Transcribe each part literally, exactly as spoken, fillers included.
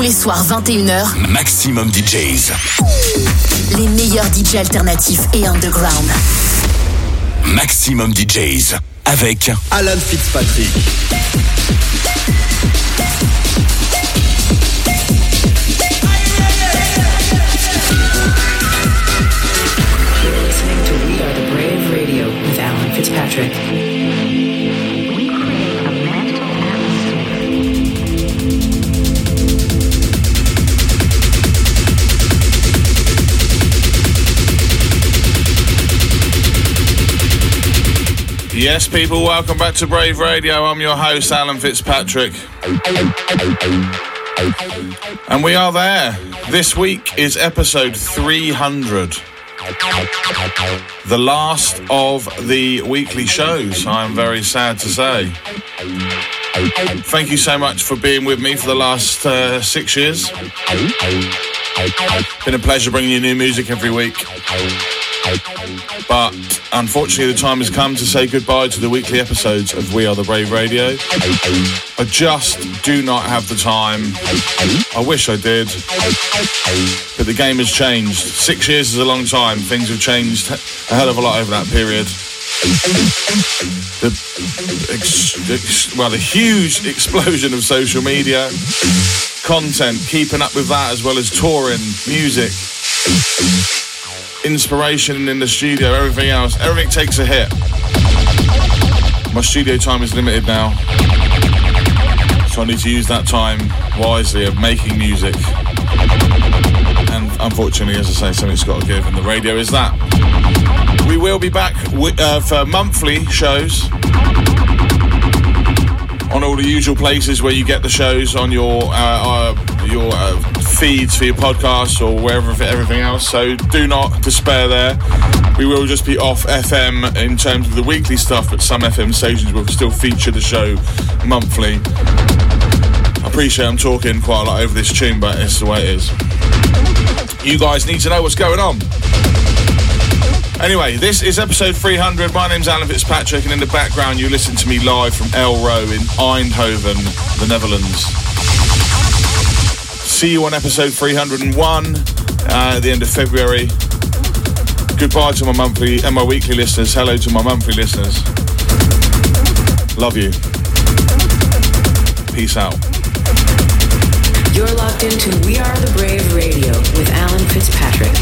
Tous les soirs vingt et une heures, Maximum D Js. Les meilleurs D J alternatifs et underground. Maximum D Js avec Alan Fitzpatrick. You're listening to We Are the Brave Radio with Alan Fitzpatrick. Yes, people, welcome back to Brave Radio. I'm your host, Alan Fitzpatrick. And we are there. This week is episode three hundred. The last of the weekly shows, I'm very sad to say. Thank you so much for being with me for the last uh, six years. Been a pleasure bringing you new music every week. But unfortunately the time has come to say goodbye to the weekly episodes of We Are the Brave Radio. I just do not have the time. I wish I did. But the game has changed. Six years is a long time. Things have changed a hell of a lot over that period. The, ex, ex, well, the huge explosion of social media, content, keeping up with that as well as touring, music, inspiration in the studio, everything else, everything takes a hit. My studio time is limited now, so I need to use that time wisely of making music. And unfortunately, as I say, something's got to give, and the radio is that. We will be back w- uh, for monthly shows on all the usual places where you get the shows on your uh, uh, your uh, feeds for your podcasts or wherever for everything else. So do not despair there. We will just be off F M in terms of the weekly stuff, but some F M stations will still feature the show monthly. I appreciate I'm talking quite a lot over this tune, but it's the way it is. You guys need to know what's going on. Anyway, this is episode three hundred. My name's Alan Fitzpatrick, and in the background you listen to me live from Elro in Eindhoven, the Netherlands. See you on episode three hundred one uh, at the end of February. Goodbye to my monthly and my weekly listeners. Hello to my monthly listeners. Love you. Peace out. You're locked into We Are the Brave Radio with Alan Fitzpatrick.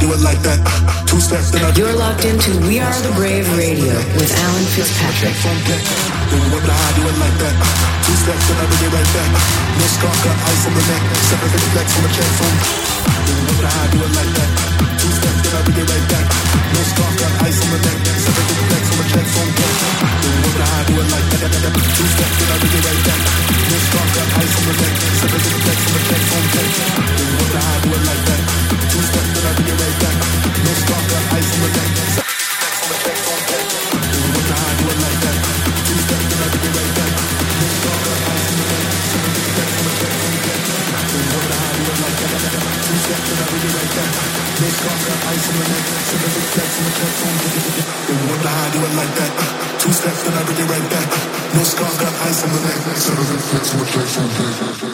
do it like that. Two steps, then I do it. You're locked into We Are the Brave Radio with Alan Fitzpatrick. Then what the I do it like that. Two steps, then I bring it right back. No scar, got ice on the neck. Seven fifty flex on the check phone. Then what the I do it like that. Two steps, then I bring it right back. No scar, got ice on the neck. Seven fifty flex on the check phone. Then what the I do it like that. Two steps, then I bring it right back. No scar, got ice on the neck. Seven fifty flex on the check phone. Then what the I do it like that. Two steps, then I bring it right back. No scar, got ice on the neck. Seven fifty flex on the check phone. Then what the I do it like that. Two steps, then I bring it right back. No scar, got ice on the neck. Seven fifty flex on the check phone. Then what the I do it like that. Two steps, then I bring it right back. No scar, got ice on the neck. Seven fifty flex on the check phone. Then what the I do it like that. Two steps, then I bring it right back. No scar, got ice on the neck. Seven fifty flex on the check phone.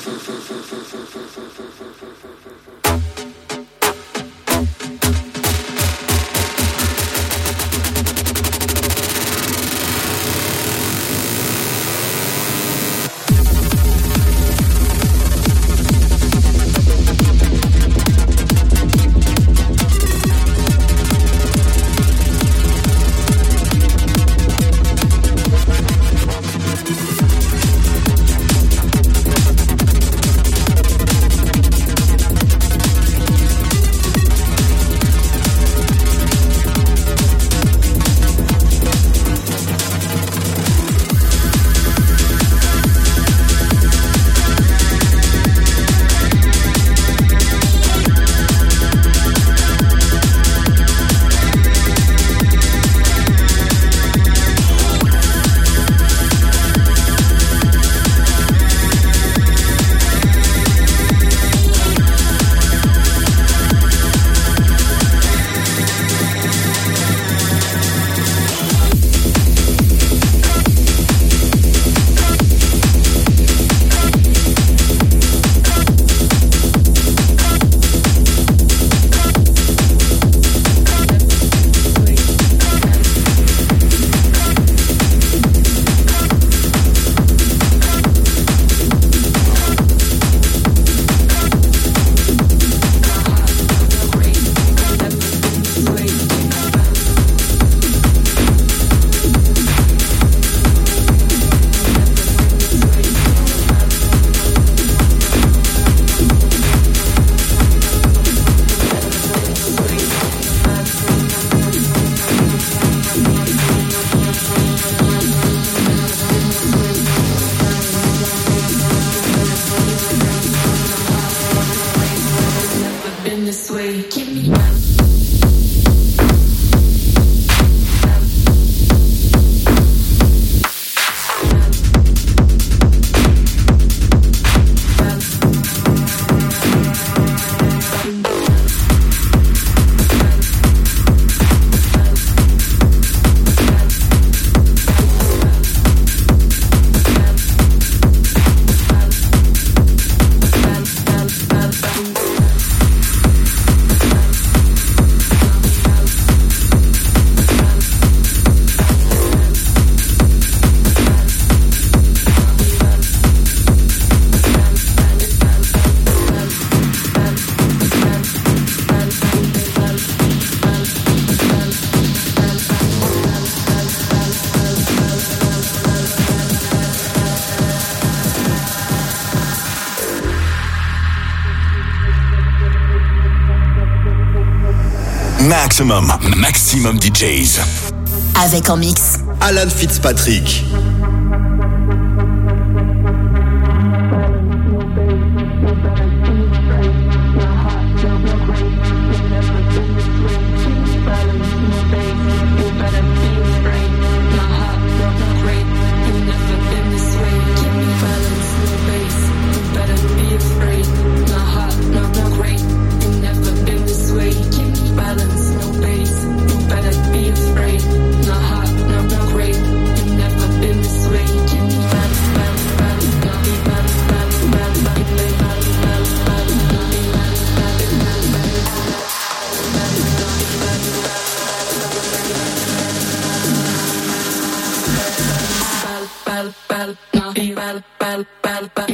Maximum, maximum D Js. Avec en mix Alan Fitzpatrick.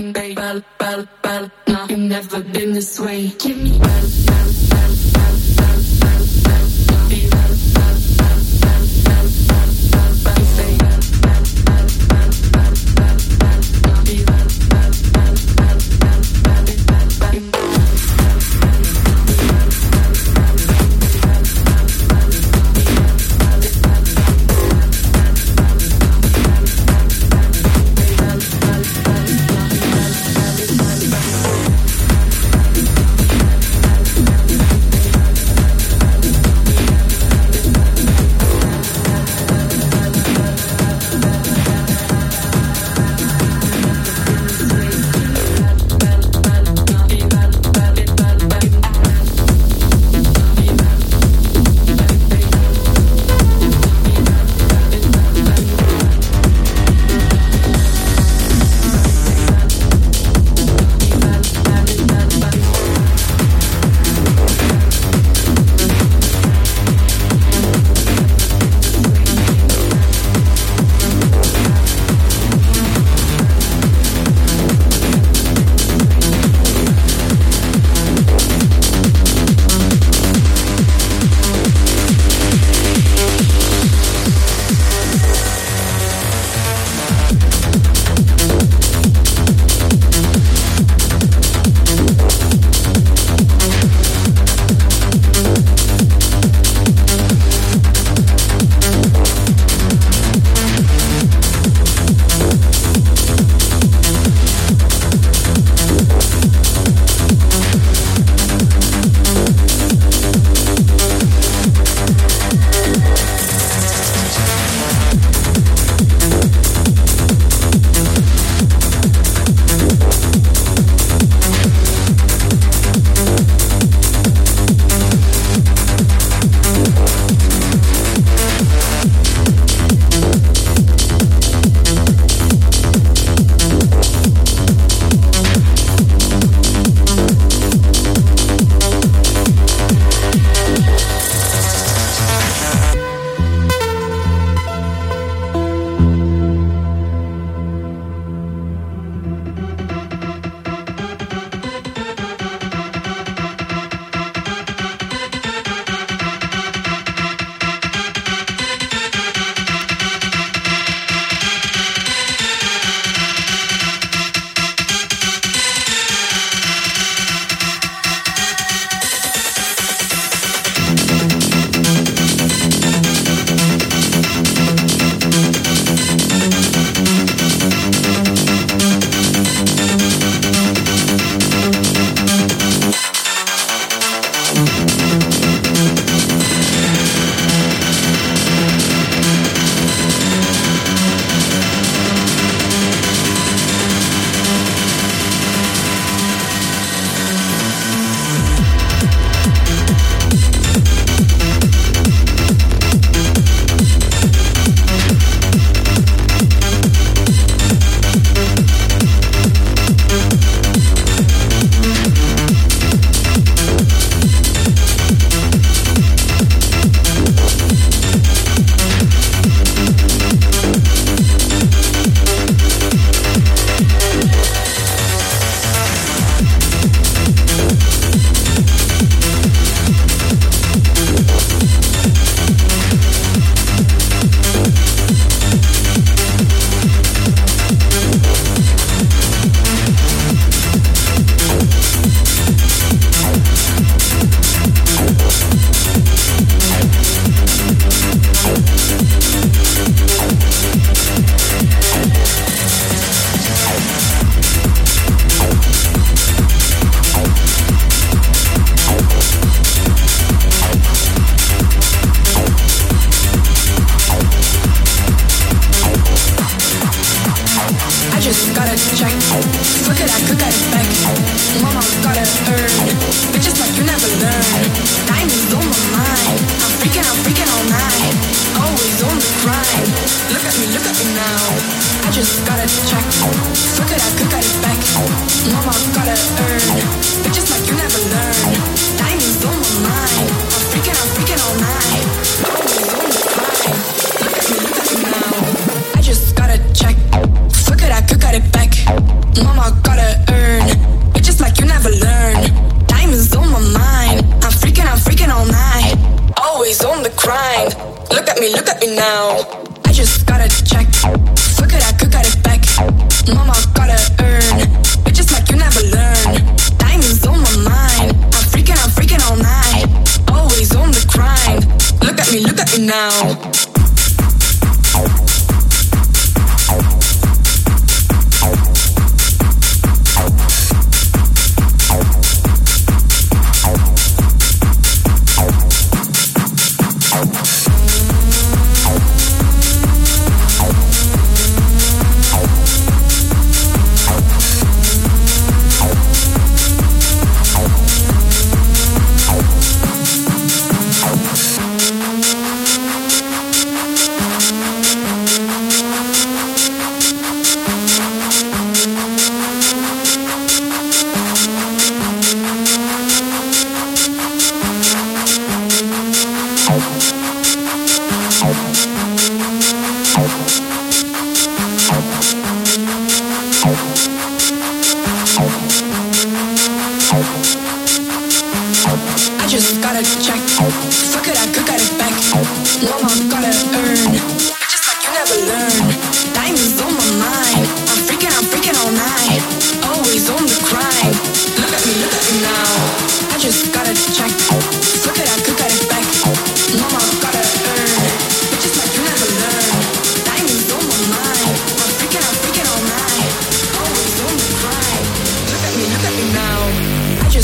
Never been this way. Give me battle, battle, battle, battle, battle. just gotta check. Fuck it, I could got it back. Mama gotta earn, but just like you never learn. Diamonds on my mind. I'm freaking, I'm freaking all night. Always on the grind. Look at me, look at me now. I just gotta check. Fuck it, I could got it back. Mama gotta earn, but just like you never learn. Diamonds on my mind. I'm freaking, I'm freaking all night. Always on the grind. Look at me, look at me now. I just gotta check. Fuck it, I could got it back. Mama gotta earn, but just like you never learn. Diamonds on my mind. I'm freaking, I'm freaking all night. Always on the grind. Look at me, look at me now.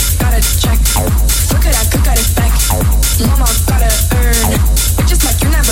Just like you never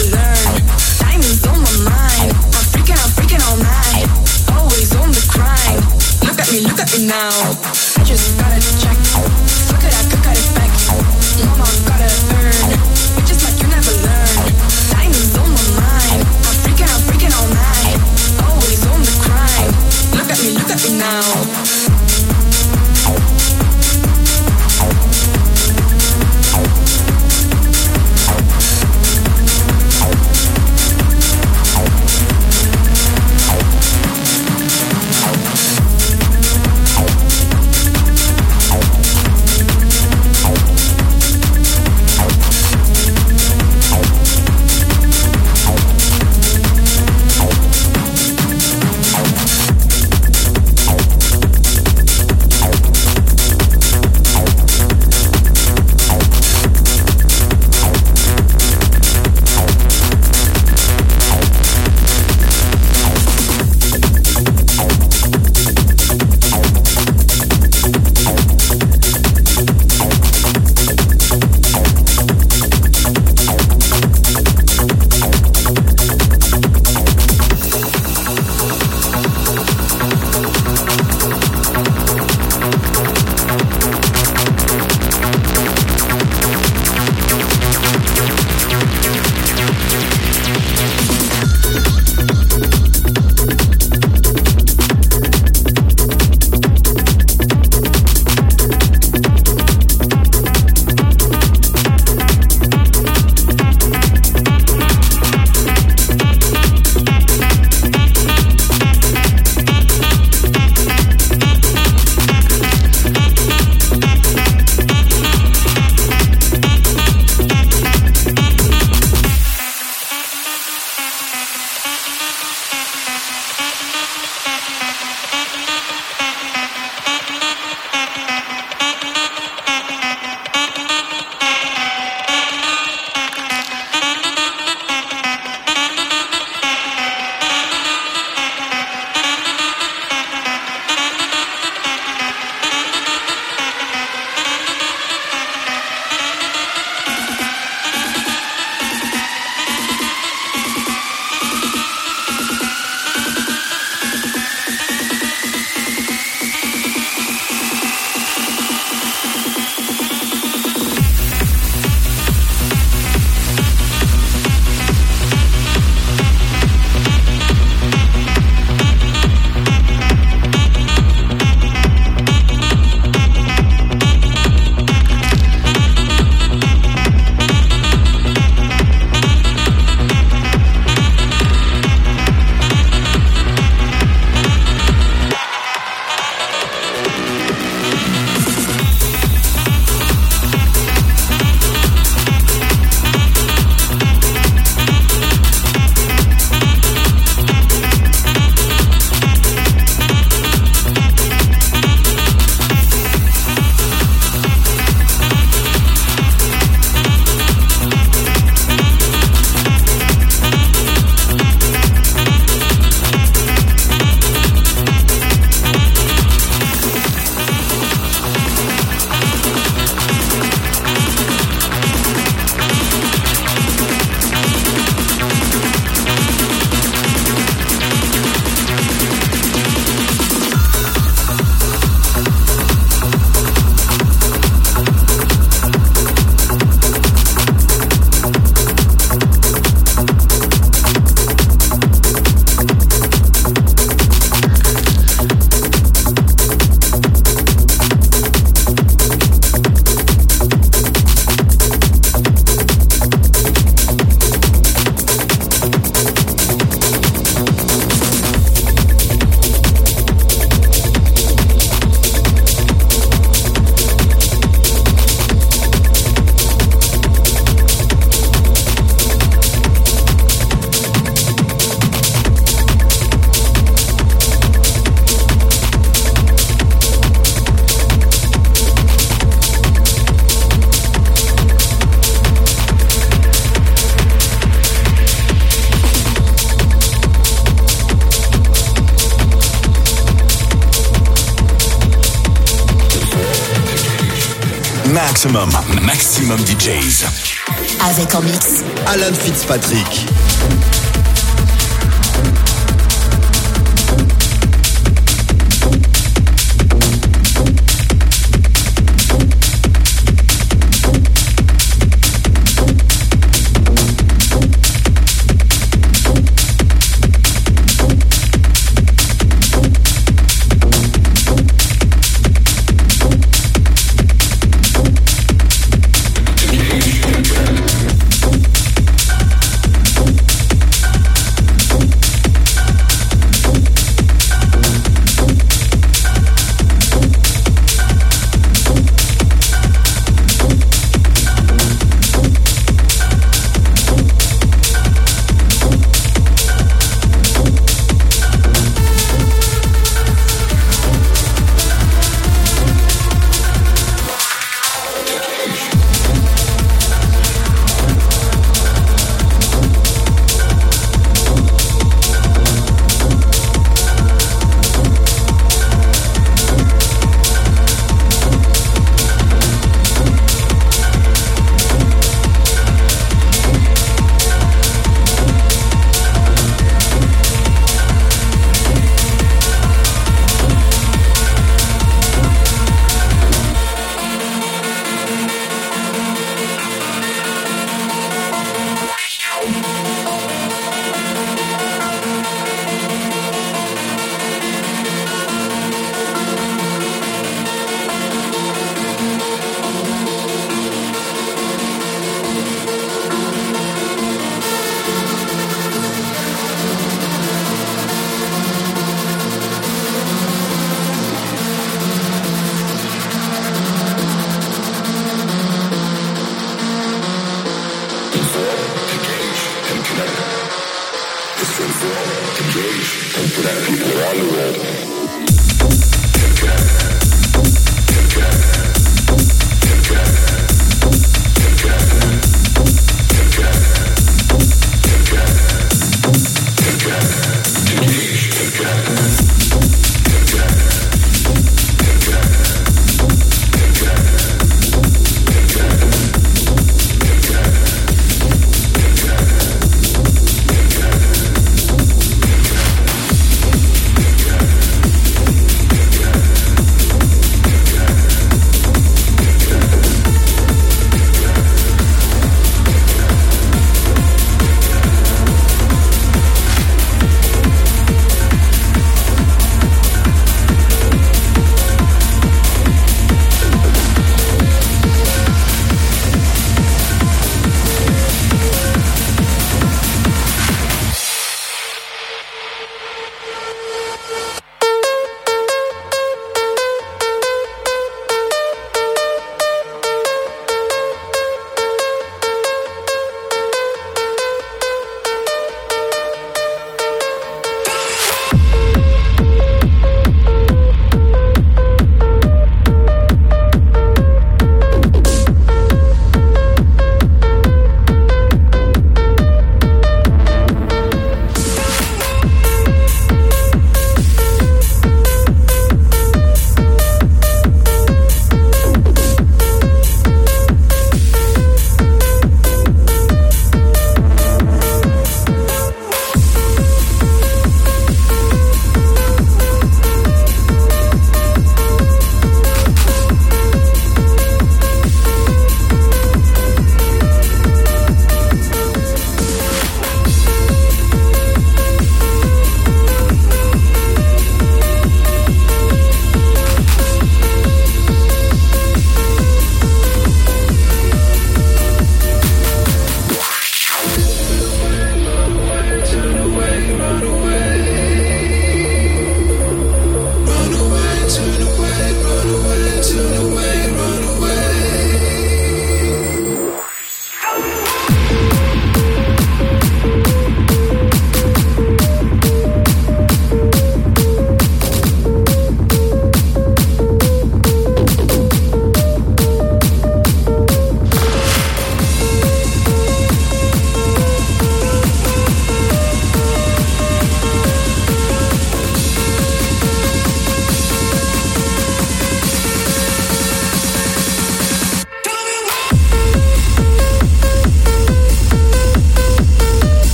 maximum, maximum D Js. Avec en mix Alan Fitzpatrick.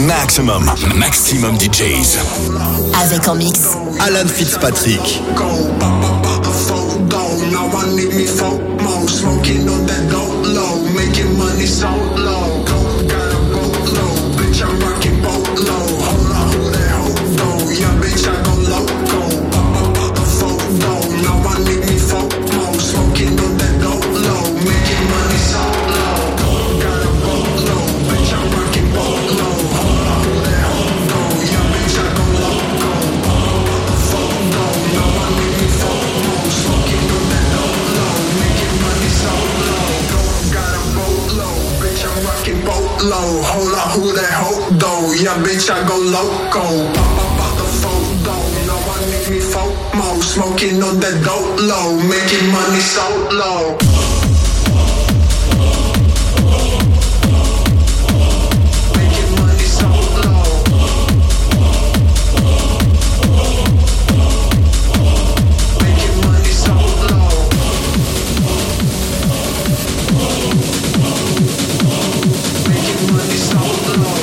Maximum, Maximum D Js. Avec en mix Alan Fitzpatrick. Low, hold up, who that hoe though? Yeah, bitch, I go loco. Pop up out the photo, no one make me FOMO. Smoking on that dope low, making money so low. Making money so low. Making money so low. Money so low.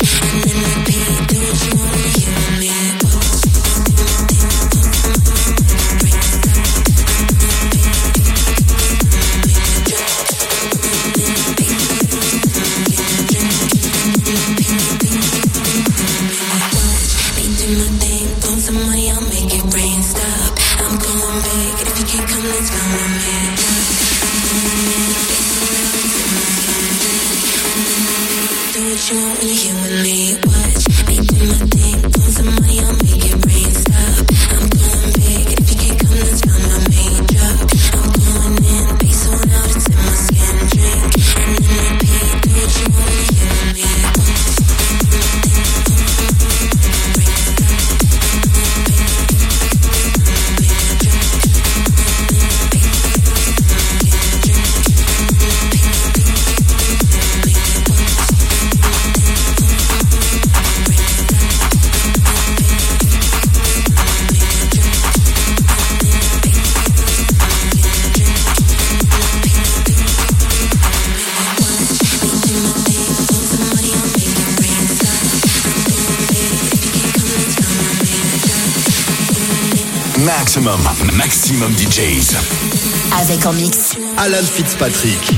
Maximum, Maximum D Js. Avec en mix Alan Fitzpatrick.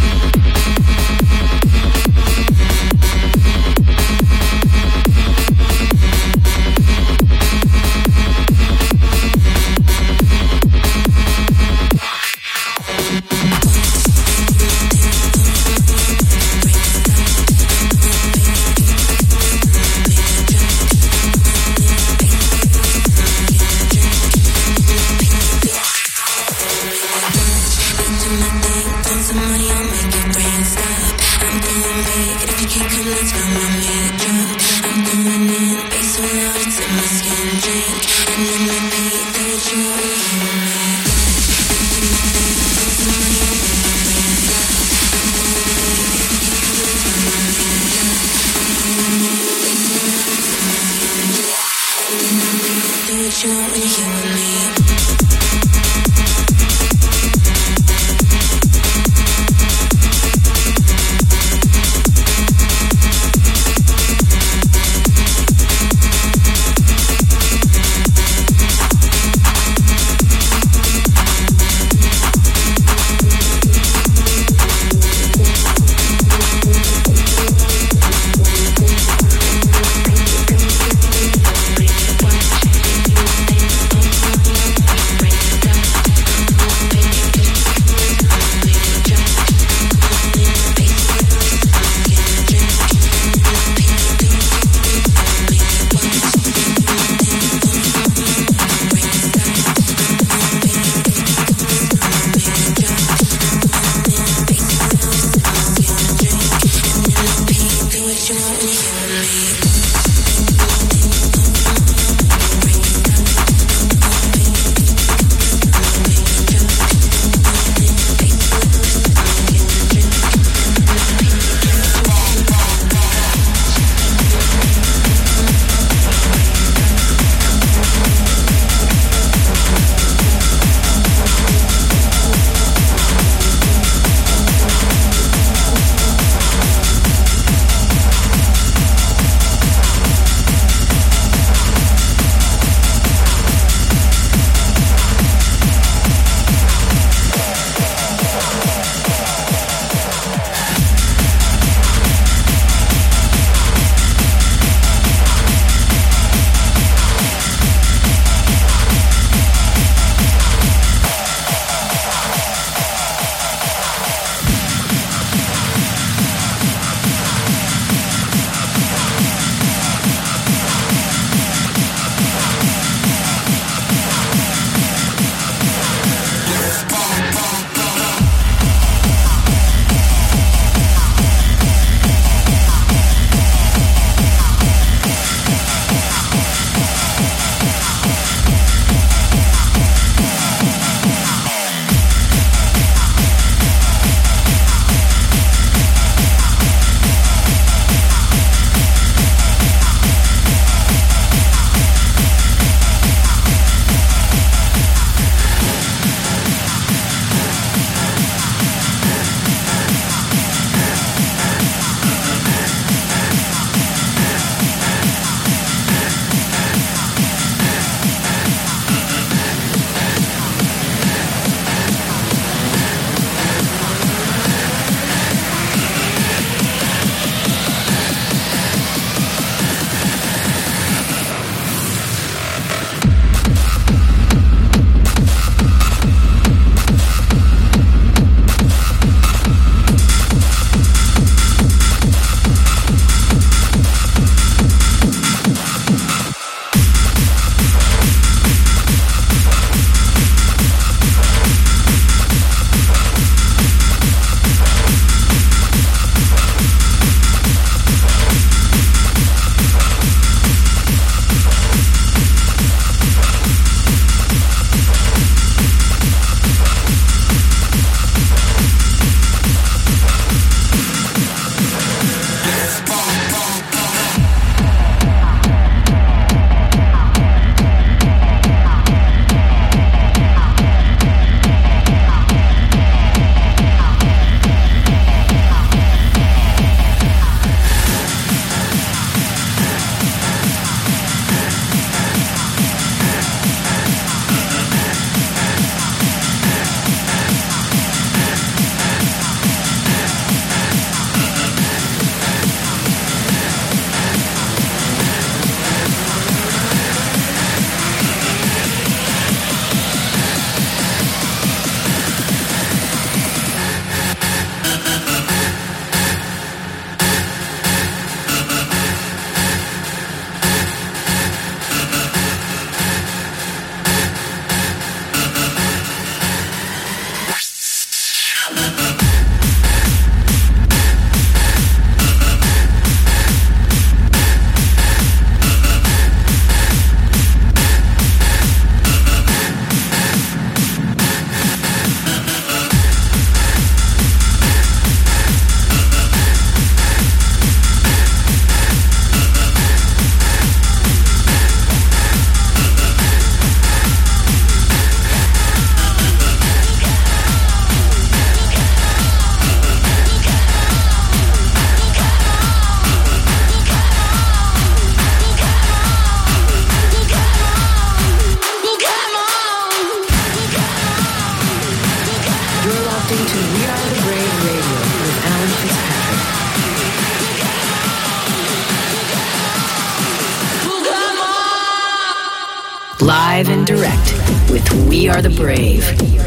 Live and direct with We Are the Brave.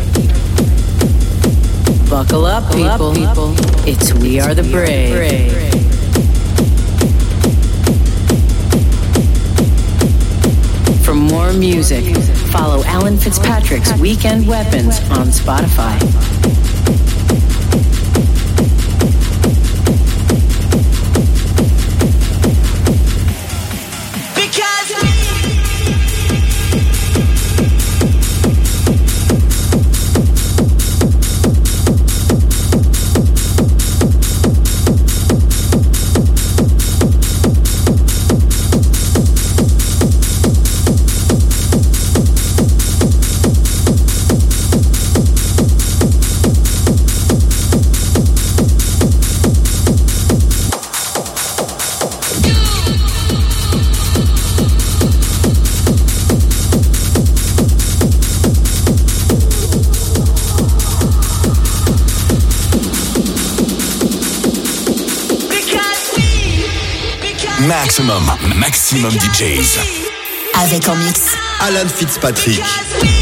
Buckle up, people. It's We Are the Brave. For more music, follow Alan Fitzpatrick's Weekend Weapons on Spotify. Maximum, Maximum D Js. Avec en mix Alan Fitzpatrick.